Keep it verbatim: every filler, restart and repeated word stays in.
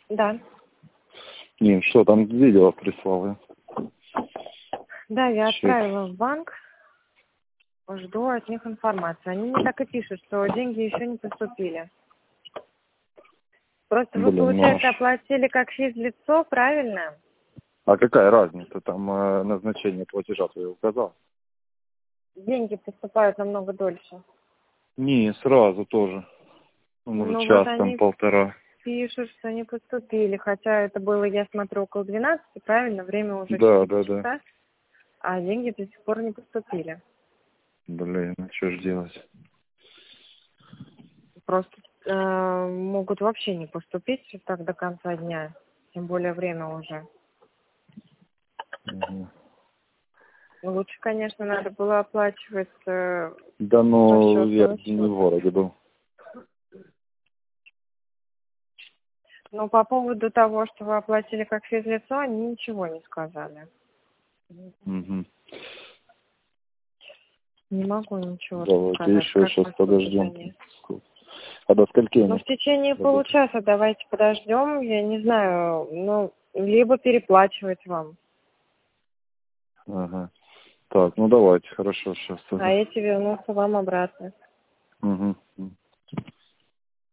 Да. Нин, что там видео прислал? Да, я Чек. отправила в банк. Жду от них информацию. Они мне так и пишут, что деньги еще не поступили. Просто вы, Блин, получается, ну... оплатили как физлицо, правильно? А какая разница? Там э, назначение платежа ты указал? Деньги поступают намного дольше. Не, сразу тоже. Ну, может, Ну вот час там, они полтора. пишут, что не поступили. Хотя это было, я смотрю, около двенадцати, правильно? Время уже Да, четыре да, да. часа, а деньги до сих пор не поступили. Блин, ну что ж делать? Просто э, могут вообще не поступить так до конца дня. Тем более время уже. Угу. Лучше, конечно, надо было оплачивать э, Да, с ну, я расчетного не в счета. городе был. Но по поводу того, что вы оплатили как физлицо, они ничего не сказали. Угу. Не могу ничего Давайте сказать, еще как сейчас поступят подождем. они. А до скольки Ну, они в течение работают? получаса давайте подождем, я не знаю, ну, либо переплачивать вам. Ага. Так, ну давайте, хорошо, сейчас А тогда. эти вернутся вам обратно. Угу.